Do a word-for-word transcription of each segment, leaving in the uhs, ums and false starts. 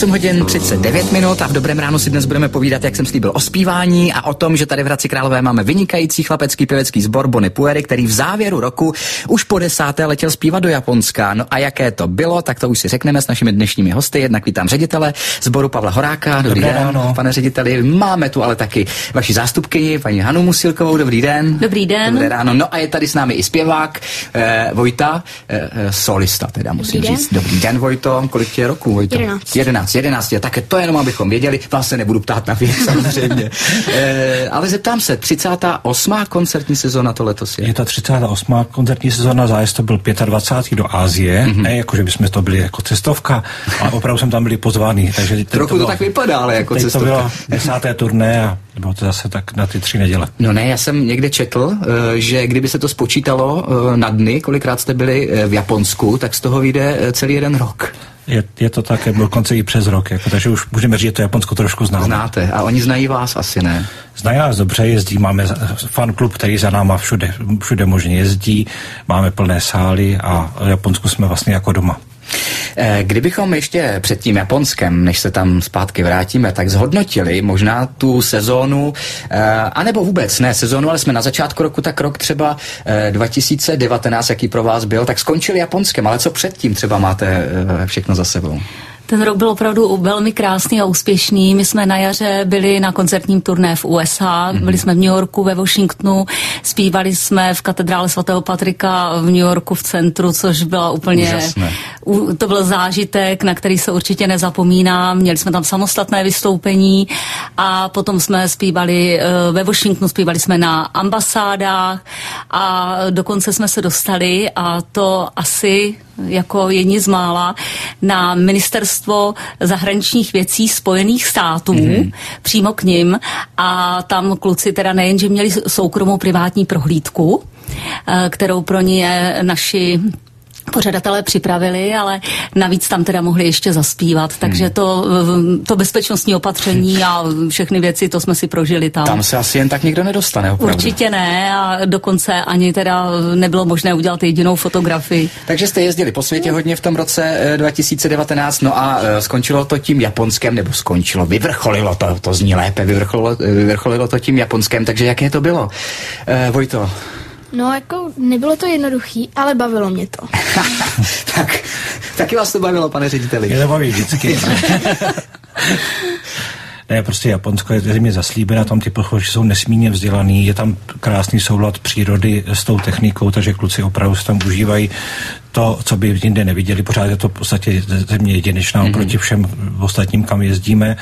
osm hodin třicet devět minut a v Dobrém ránu si dnes budeme povídat, jak jsem slíbil, o zpívání a o tom, že tady v Hradci Králové máme vynikající chlapecký pěvecký sbor Bon Ipueri, který v závěru roku už po desáté letěl zpívat do Japonska. No a jaké to bylo, tak to už si řekneme s našimi dnešními hosty. Jednak vítám ředitele sboru Pavla Horáka. Dobrý Dobré den, ráno. Pane řediteli. Máme tu ale taky vaši zástupkyni, paní Hanu Musilkovou. Dobrý den. Dobrý den. Dobré ráno. No a je tady s námi i zpěvák eh, Vojta, eh, solista teda musím Dobrý říct. Dobrý den, Vojto. Kolik je roku, Vojto? Jedenáct. Jedenáct, jedenáct. Tak to jenom, abychom věděli. Vás se nebudu ptát na věc, samozřejmě. e, ale zeptám se, třicátá osmá koncertní sezóna to letos je? Je to třicátá osmá koncertní sezóna, zájezd to byl dvacátý pátý do Asie, mm-hmm. ne jako, že bychom to byli jako cestovka, ale opravdu jsem tam byli pozváni. Takže Trochu to, bylo, to tak vypadá, ale jako teď cestovka. To bylo desáté turné a bylo to zase tak na ty tři neděle. No ne, já jsem někde četl, že kdyby se to spočítalo na dny, kolikrát jste byli v Japonsku, tak z toho vyjde celý jeden rok. Je, je to tak, dokonce i přes rok, jako, takže už můžeme říct, že to Japonsko trošku známe. Znáte, a oni znají vás asi, ne? Znají nás dobře, jezdí, máme fanklub, který za náma všude, všude možně jezdí, máme plné sály a v Japonsku jsme vlastně jako doma. Kdybychom ještě před tím Japonskem, než se tam zpátky vrátíme, tak zhodnotili možná tu sezónu, anebo vůbec ne sezónu, ale jsme na začátku roku, tak rok třeba dva tisíce devatenáct, jaký pro vás byl, tak skončili Japonskem, ale co předtím třeba máte všechno za sebou? Ten rok byl opravdu velmi krásný a úspěšný. My jsme na jaře byli na koncertním turné v U S A, byli jsme v New Yorku, ve Washingtonu, zpívali jsme v katedrále svatého Patrika v New Yorku v centru, což byla úplně... Úžasné. To byl zážitek, na který se určitě nezapomínám. Měli jsme tam samostatné vystoupení a potom jsme zpívali ve Washingtonu, zpívali jsme na ambasádách a dokonce jsme se dostali, a to asi jako jedni z mála, na ministerstvo zahraničních věcí Spojených států, mm-hmm. přímo k nim, a tam kluci teda nejen, že měli soukromou privátní prohlídku, kterou pro ně naši pořadatelé připravili, ale navíc tam teda mohli ještě zaspívat, takže to, to bezpečnostní opatření a všechny věci, to jsme si prožili tam. Tam se asi jen tak nikdo nedostane, opravdu. Určitě ne, a dokonce ani teda nebylo možné udělat jedinou fotografii. Takže jste jezdili po světě hodně v tom roce dva tisíce devatenáct, no a skončilo to tím Japonskem, nebo skončilo, vyvrcholilo to, to zní lépe, vyvrcholilo, vyvrcholilo to tím Japonskem, takže jaké to bylo? Eh, Vojto? No, jako nebylo to jednoduchý, ale bavilo mě to. Tak, taky vás to bavilo, pane řediteli? Je to baví vždycky. Ne, prostě Japonsko je země zaslíbená, tam ty posluchači jsou nesmírně vzdělaný, je tam krásný soulad přírody s tou technikou, takže kluci opravdu tam užívají to, co by jinde neviděli. Pořád je to v podstatě země jedinečná mm-hmm. proti všem ostatním, kam jezdíme.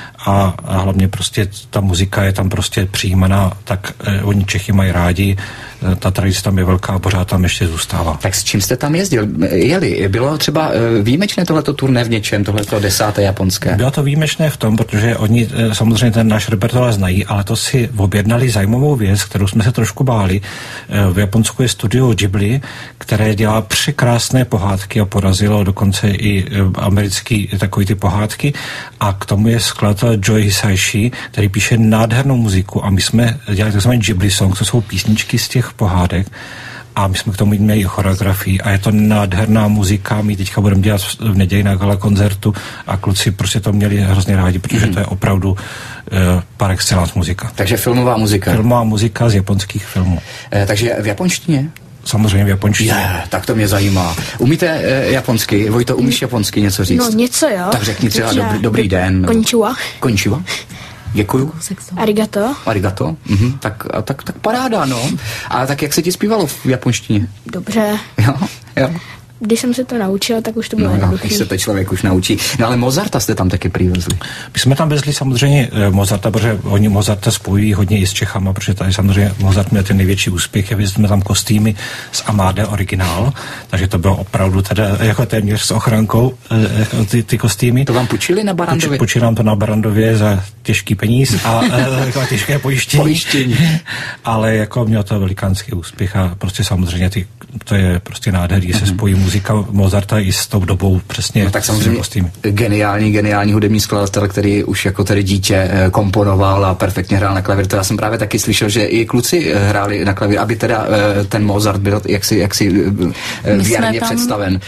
A, a hlavně prostě ta muzika je tam prostě přijímaná, tak eh, oni Čechy mají rádi, eh, ta tradice tam je velká a pořád tam ještě zůstává. Tak s čím jste tam jezdil? Jeli? Bylo třeba eh, výjimečné tohleto turné v něčem, tohleto desáté japonské? Bylo to výjimečné v tom, protože oni eh, samozřejmě ten náš repertoár znají, ale to si objednali zajímavou věc, kterou jsme se trošku báli. Eh, v Japonsku je studio Ghibli, které dělá překrásné pohádky a porazilo dokonce i eh, americký takový ty pohádky, a k tomu je skladatel Joe Hisaishi, který píše nádhernou muziku, a my jsme dělali takzvané Ghibli song, to jsou písničky z těch pohádek, a my jsme k tomu měli i choreografii a je to nádherná muzika. My teďka budeme dělat v neděli na gala koncertu a kluci prostě to měli hrozně rádi, protože mm. to je opravdu uh, par excellence muzika. Takže filmová muzika. Filmová muzika z japonských filmů. Eh, takže v japonštině? Samozřejmě v japonštině. Je, tak to mě zajímá. Umíte eh, japonsky? Vojto, umíš japonsky něco říct? No něco jo. Tak řekni třeba dobrý, dobrý den. Konnichiwa. Konnichiwa. Děkuju. Arigato. Arigato. Mhm. Tak, a, tak, tak paráda, no. A tak jak se ti zpívalo v japonštině? Dobře. Jo, jo. Když jsem se to naučil, tak už to bylo no, jednoduchý. Když se to člověk už naučí. No ale Mozarta jste tam taky přivezli. My jsme tam vezli samozřejmě Mozarta, protože oni Mozarta spojují hodně i s Čechama, protože tady samozřejmě Mozart měl ten největší úspěch. Vezli jsme tam kostýmy z Amade originál, takže to bylo opravdu teda jako téměř s ochrankou ty, ty kostýmy. To vám půjčili na Barandově? Půjčili nám to na Barandově za těžký peníz a jako těžké pojištění. pojištění. Ale jako měl to velikánský úspěch a prostě samozřejmě ty, to je prostě nádherný, mm-hmm. se spojí muzika Mozarta i s tou dobou přesně. No, tak samozřejmě geniální, geniální hudební skladatel, který už jako tedy dítě komponoval a perfektně hrál na klavír. To já jsem právě taky slyšel, že i kluci hráli na klavír, aby teda ten Mozart byl jaksi, jaksi věrně představen.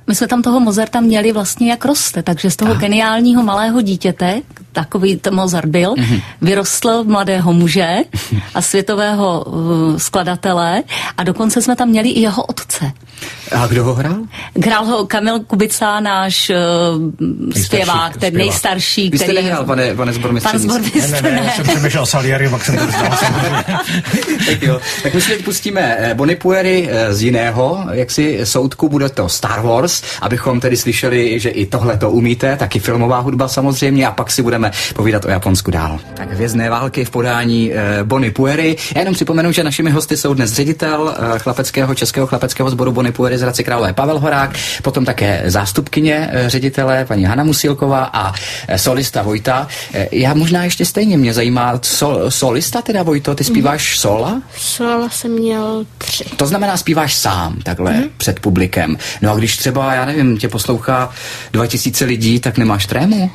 My jsme tam toho Mozarta měli vlastně jak roste, takže z toho Aha. geniálního malého dítěte, takový to Mozart byl, mm-hmm. vyrostl v mladého muže a světového uh, skladatele a dokonce jsme tam měli i jeho otce. A kdo ho hrál? Hrál ho Kamil Kubica, náš uh, zpěvák, ten nejstarší. Vy jste který... nehrál, pane, pane zbormistře? Pan zbormistře, ne. Ne, ne, ne, já jsem přemýšlel Salieri, pak jsem to vzdal samozřejmě. Tak jo, tak my si teď pustíme Bonipuery z jiného, jaksi soudku, bude to Star Wars, abychom tedy slyšeli, že i tohle to umíte, taky filmová hudba samozřejmě, a pak si budeme povídat o Japonsku dál. Tak Hvězdné války v podání eh, Bonipuery. Já jenom připomenu, že našimi hosty jsou dnes ředitel eh, chlapeckého českého chlapeckého sboru Bonipuery z Hradce Králové Pavel Horák, potom také zástupkyně eh, ředitele paní Hana Musílková a eh, solista Vojta. Eh, já možná ještě stejně mě zajímá sol, solista teda, Vojto, ty zpíváš mm. sola? Sola jsem měl tři. To znamená, zpíváš sám takhle mm. před publikem. No a když třeba, já nevím, tě poslouchá dva tisíce lidí, tak nemáš trému?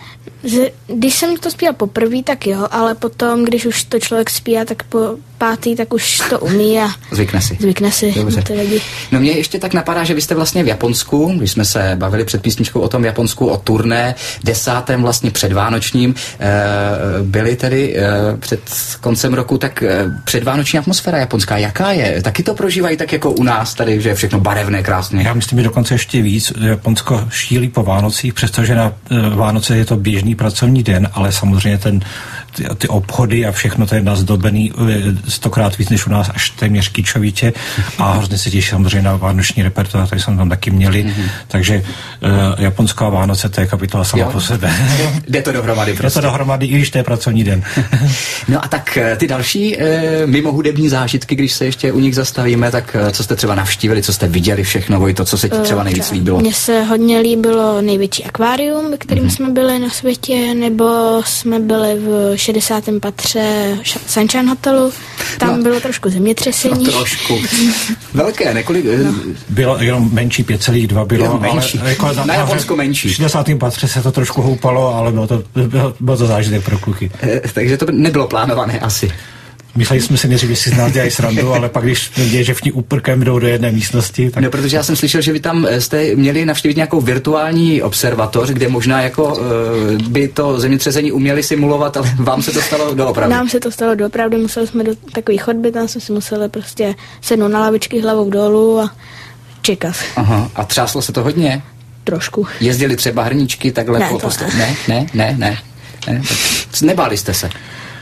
Když jsem to zpíval poprvé, tak jo, ale potom, když už to člověk zpívá, tak po pátý, tak už to umí a zvykne si. Zvykne si. Dobře. No mě ještě tak napadá, že vy jste vlastně v Japonsku, když jsme se bavili před písničkou o tom Japonsku, o turné desátém vlastně předvánočním, e, byli tedy e, před koncem roku, tak e, předvánoční atmosféra japonská, jaká je? Taky to prožívají tak jako u nás tady, že je všechno barevné, krásné? Já myslím, že dokonce ještě víc. Japonsko šílí po Vánocích, přestože na e, Vánoce je to běžný pracovní den, ale samozřejmě ten, ty, ty obchody a všechno to je nazdobený stokrát víc než u nás, až téměř kýčovitě, a hrozně se těší samozřejmě na vánoční repertoár, který jsme tam taky měli, mm-hmm. takže uh, Japonská Vánoce, to je kapitola sama jo. po sebe. Jde to dohromady prostě. Jde to dohromady, i když to je pracovní den. No a tak ty další uh, mimo hudební zážitky, když se ještě u nich zastavíme, tak uh, co jste třeba navštívili, co jste viděli všechno, Vojto, co se ti třeba nejvíc líbilo? Mně se hodně líbilo největší akvárium, ve kterým mm-hmm. jsme byli na světě, nebo jsme byli v šedesátém patře Sunshine hotelu. Tam no, bylo trošku zemětřesení. No, trošku. Velké, nekolik... No. Bylo jenom menší, pět celá dva bylo. Jo, menší. Ale jako na Japonsko menší. V šedesátém patře se to trošku houpalo, ale bylo to, bylo, bylo to zážitek pro kluky. E, takže to nebylo plánované asi. Mysleli jsme si nejdřív, že si z nás dělají srandu, ale pak, když děje, že všichni úprkem jdou do jedné místnosti. Tak... No, protože já jsem slyšel, že vy tam jste měli navštívit nějakou virtuální observatoř, kde možná jako uh, by to zemětřesení uměli simulovat, ale vám se to stalo doopravdy. Nám se to stalo doopravdy, museli jsme do takové chodby, tam jsme si museli prostě sednout na lavičky hlavou dolů a čekat. Aha, a třáslo se to hodně? Trošku. Jezdili třeba hrníčky takhle ne, po postavu? Ne, ne, ne, ne. ne. Nebáli jste se?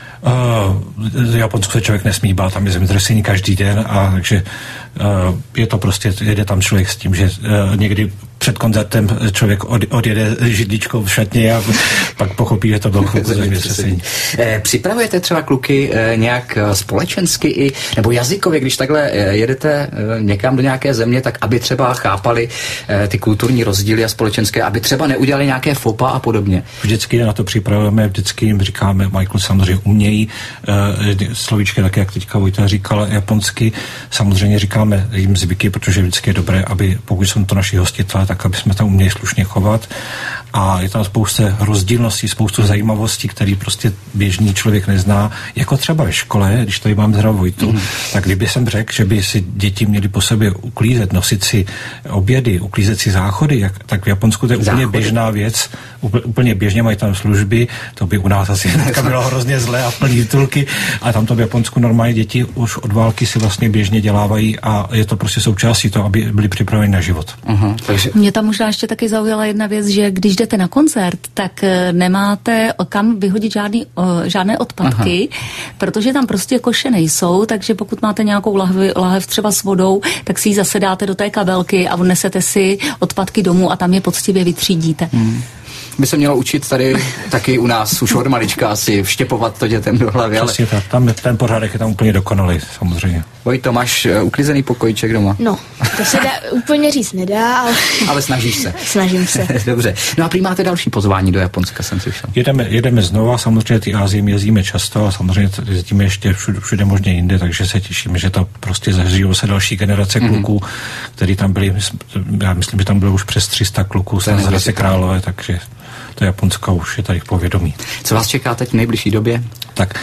Uh, Japonsku se člověk nesmí bát, tam je zemětřesení každý den, a takže uh, je to prostě, jede tam člověk s tím, že uh, někdy před koncertem člověk od, odjede židličkou v šatně a pak pochopí, že to bylo chvilku zemětřesení. Eh, připravujete třeba kluky eh, nějak společensky i, nebo jazykově, když takhle eh, jedete eh, někam do nějaké země, tak aby třeba chápali eh, ty kulturní rozdíly a společenské, aby třeba neudělali nějaké fopa a podobně? Vždycky na to připravujeme, vždycky jim říkáme, Michael samozřejmě umějí eh, slovíčky, tak jak teďka Vojta říkal japonsky, samozřejmě říkáme jim zvyky, protože vždycky je dobré, aby pokud jsou to naši hostitelé, tak aby jsme tam uměli slušně chovat. A je tam spousta rozdílností, spoustu zajímavostí, který prostě běžný člověk nezná. Jako třeba ve škole, když tady mám zdrav Vojtu, mm. tak kdyby jsem řekl, že by si děti měli po sobě uklízet, nosit si obědy, uklízet si záchody, jak, tak v Japonsku to je záchody. Úplně běžná věc. Úplně běžně mají tam služby, to by u nás asi bylo hrozně zlé a plný tulky, a tam to v Japonsku normálně děti už od války si vlastně běžně dělávají a je to prostě součástí toho, aby byli připraveni na život. Uh-huh. Takže... Mě tam možná ještě taky zaujala jedna věc, že když jdete na koncert, tak nemáte kam vyhodit žádný, žádné odpadky, aha, protože tam prostě koše nejsou, takže pokud máte nějakou lahvi, lahev třeba s vodou, tak si ji zase dáte do té kabelky a odnesete si odpadky domů a tam je poctivě vytřídíte. Hmm. By se mělo učit tady taky u nás už od malička asi vštěpovat to dětem do hlavy. Přesně ale... tak, tam ten pořádek je tam úplně dokonalý, samozřejmě. Vojto, máš uklizený pokojíček doma? No, to se dá, úplně říct nedá, ale... ale snažíš se. Snažím se. Dobře. No a prý máte další pozvání do Japonska, jsem slyšel. Jedeme, jedeme znova, samozřejmě ty Asii jezdíme často a samozřejmě jezdíme ještě všude, všude možně jinde, takže se těšíme, že to prostě zahříjou se další generace kluků, mm-hmm, který tam byli, já myslím, že tam bylo už přes tři sta kluků z Hradce Králové, takže to Japonsko už je tady povědomí. Co vás čeká teď v nejbližší době? Tak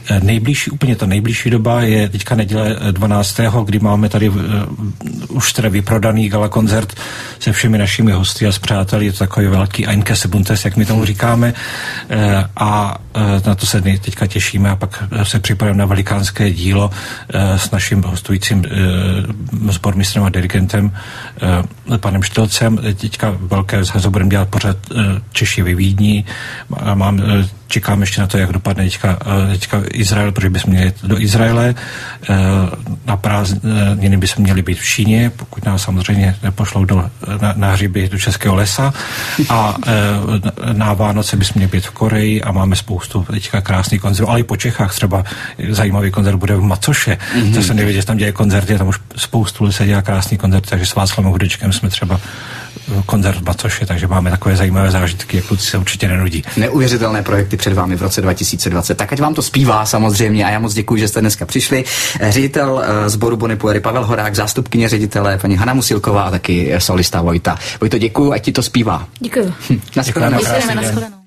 Nejbližší, úplně ta nejbližší doba je teďka neděle dvanáctého kdy máme tady uh, už teda vyprodaný gala koncert se všemi našimi hosty a s přáteli. Je to takový velký Einkesebuntes, jak my tomu říkáme. Uh, a uh, na to se teďka těšíme a pak se připravíme na velikánské dílo uh, s naším hostujícím uh, sbormistrem a dirigentem uh, panem Štelcem. Teďka velké zhazo budeme dělat pořád uh, Češi ve Vídni. A mám, uh, čekám ještě na to, jak dopadne teďka, uh, teďka Izrael, protože bychom měli jít do Izraele. Uh, na prázdniny bychom měli být v Číně, pokud nás samozřejmě nepošlou do, na, na hřiby do Českého lesa. A uh, na Vánoce bychom měli být v Koreji a máme spoustu teďka krásných koncertů, ale i po Čechách třeba zajímavý koncert bude v Macoše. Mm-hmm. To jsem nevěděl, že tam dělají koncerty, tam už spoustu se dělá krásný koncert, takže s Václavem Hudečkem jsme třeba koncert v Macoše, takže máme takové zajímavé zážitky, jak kluci se určitě nenudí. Neuvěřitelné projekty před vámi v roce dva tisíce dvacet. Tak ať vám to zpívá samozřejmě a já moc děkuji, že jste dneska přišli. Ředitel sboru Bon et Puer Pavel Horák, zástupkyně ředitele paní Hana Musilková a taky solista Vojta. Vojto, děkuji, ať ti to zpívá. Děkuji. Hm, na shledanou. Děkujeme, na shledanou.